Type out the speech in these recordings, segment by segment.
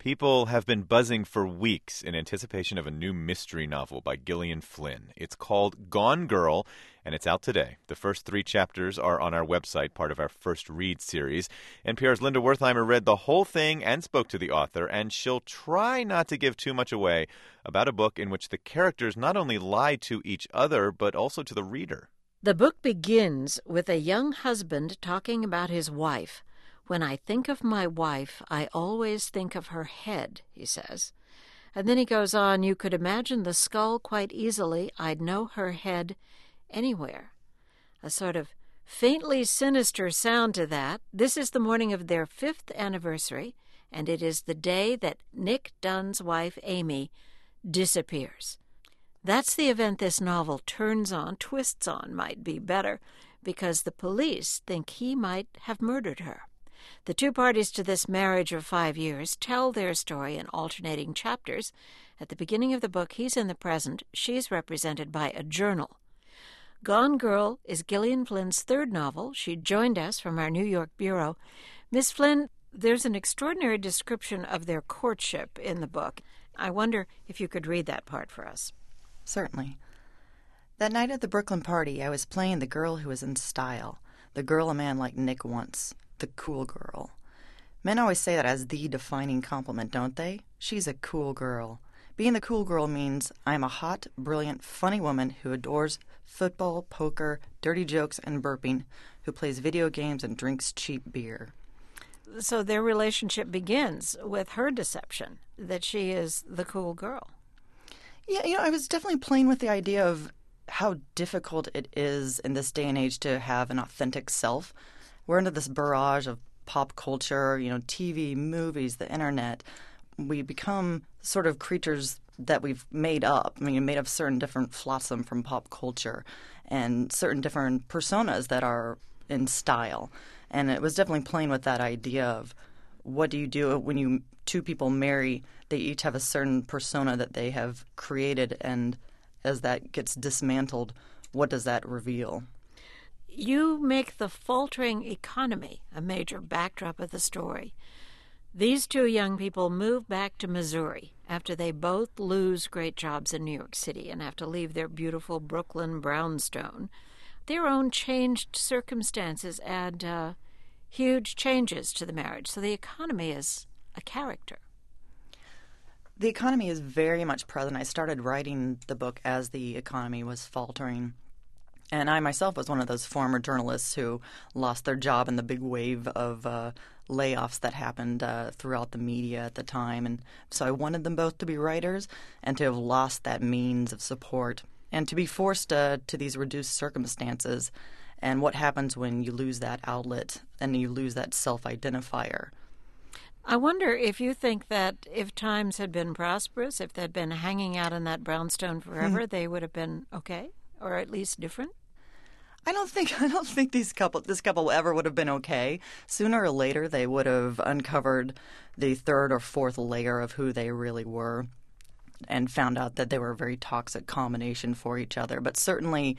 People have been buzzing for weeks in anticipation of a new mystery novel by Gillian Flynn. It's called Gone Girl, and it's out today. The first 3 chapters are on our website, part of our First Read series. NPR's Linda Wertheimer read the whole thing and spoke to the author, and she'll try not to give too much away about a book in which the characters not only lie to each other, but also to the reader. The book begins with a young husband talking about his wife. "When I think of my wife, I always think of her head," he says. And then he goes on, "You could imagine the skull quite easily. I'd know her head anywhere." A sort of faintly sinister sound to that. This is the morning of their 5th anniversary, and it is the day that Nick Dunn's wife, Amy, disappears. That's the event this novel twists on might be better, because the police think he might have murdered her. The 2 parties to this marriage of 5 years tell their story in alternating chapters. At the beginning of the book, he's in the present. She's represented by a journal. Gone Girl is Gillian Flynn's 3rd novel. She joined us from our New York bureau. Miss Flynn, there's an extraordinary description of their courtship in the book. I wonder if you could read that part for us. Certainly. That night at the Brooklyn party, I was playing the girl who was in style, the girl a man like Nick wants. The cool girl. Men always say that as the defining compliment, don't they? She's a cool girl. Being the cool girl means I'm a hot, brilliant, funny woman who adores football, poker, dirty jokes, and burping, who plays video games and drinks cheap beer. So their relationship begins with her deception that she is the cool girl. Yeah, I was definitely playing with the idea of how difficult it is in this day and age to have an authentic self. We're into this barrage of pop culture, TV, movies, the internet. We become sort of creatures that we've made up. Made of certain different flotsam from pop culture and certain different personas that are in style. And it was definitely playing with that idea of what do you do when 2 people marry? They each have a certain persona that they have created, and as that gets dismantled, what does that reveal? You make the faltering economy a major backdrop of the story. These 2 young people move back to Missouri after they both lose great jobs in New York City and have to leave their beautiful Brooklyn brownstone. Their own changed circumstances add huge changes to the marriage, so the economy is a character. The economy is very much present. I started writing the book as the economy was faltering. And I myself was one of those former journalists who lost their job in the big wave of layoffs that happened throughout the media at the time. And so I wanted them both to be writers and to have lost that means of support and to be forced to these reduced circumstances and what happens when you lose that outlet and you lose that self-identifier. I wonder if you think that if times had been prosperous, if they'd been hanging out in that brownstone forever, they would have been okay? Or at least different? I don't think this couple ever would have been okay. Sooner or later, they would have uncovered the 3rd or 4th layer of who they really were and found out that they were a very toxic combination for each other. But certainly,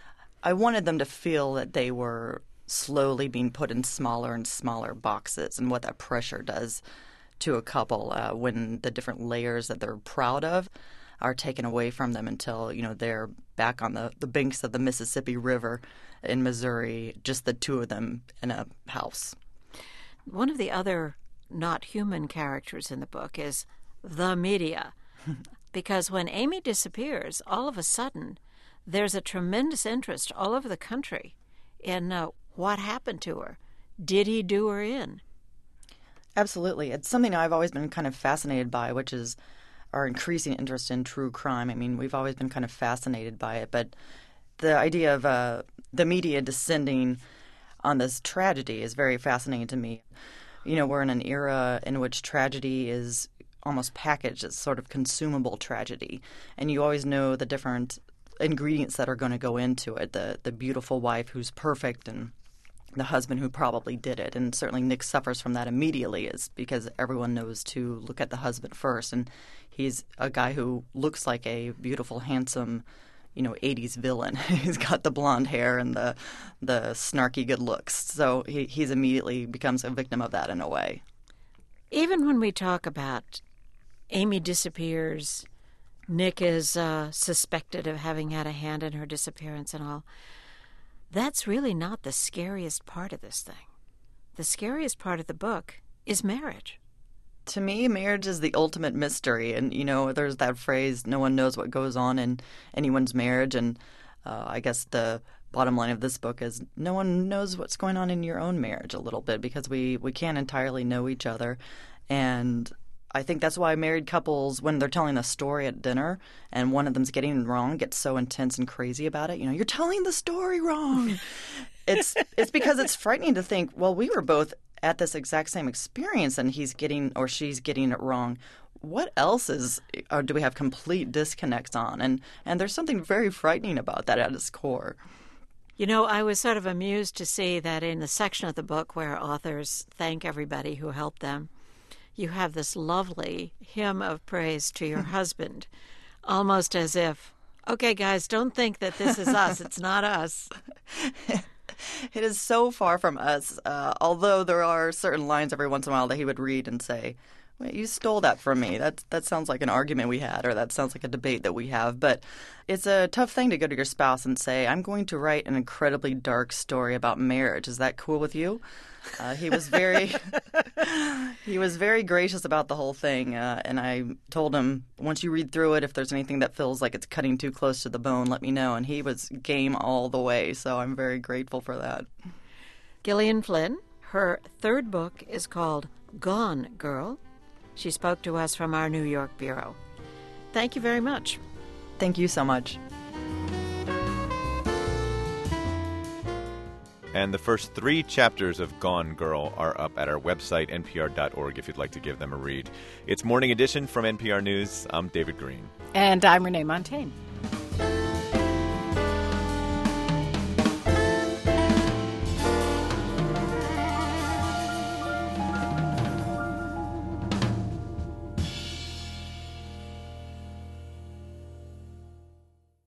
I wanted them to feel that they were slowly being put in smaller and smaller boxes and what that pressure does to a couple when the different layers that they're proud of are taken away from them until, they're back on the banks of the Mississippi River in Missouri, just the 2 of them in a house. One of the other not human characters in the book is the media, because when Amy disappears, all of a sudden, there's a tremendous interest all over the country in what happened to her. Did he do her in? Absolutely. It's something I've always been kind of fascinated by, which is our increasing interest in true crime. We've always been kind of fascinated by it, but the idea of the media descending on this tragedy is very fascinating to me. We're in an era in which tragedy is almost packaged as sort of consumable tragedy, and you always know the different ingredients that are going to go into it, the beautiful wife who's perfect and the husband who probably did it. And certainly Nick suffers from that immediately, is because everyone knows to look at the husband first. And he's a guy who looks like a beautiful, handsome, 80s villain. He's got the blonde hair and the snarky good looks. So he's immediately becomes a victim of that in a way. Even when we talk about Amy disappears, Nick is suspected of having had a hand in her disappearance and all, that's really not the scariest part of this thing. The scariest part of the book is marriage. To me, marriage is the ultimate mystery. And, there's that phrase, no one knows what goes on in anyone's marriage. And I guess the bottom line of this book is no one knows what's going on in your own marriage a little bit because we can't entirely know each other. And I think that's why married couples, when they're telling a story at dinner and one of them's getting it wrong, get so intense and crazy about it. You're telling the story wrong. It's because it's frightening to think, well, we were both at this exact same experience and he's getting or she's getting it wrong. What else do we have complete disconnects on? And there's something very frightening about that at its core. I was sort of amused to see that in the section of the book where authors thank everybody who helped them, you have this lovely hymn of praise to your husband, almost as if, okay, guys, don't think that this is us. It's not us. It is so far from us, although there are certain lines every once in a while that he would read and say, wait, you stole that from me. That sounds like an argument we had, or that sounds like a debate that we have. But it's a tough thing to go to your spouse and say, I'm going to write an incredibly dark story about marriage. Is that cool with you? He was very gracious about the whole thing, and I told him, once you read through it, if there's anything that feels like it's cutting too close to the bone, let me know. And he was game all the way, so I'm very grateful for that. Gillian Flynn, her third book is called Gone Girl. She spoke to us from our New York bureau. Thank you very much. Thank you so much. And the first 3 chapters of Gone Girl are up at our website, npr.org, if you'd like to give them a read. It's Morning Edition from NPR News. I'm David Green. And I'm Renee Montagne.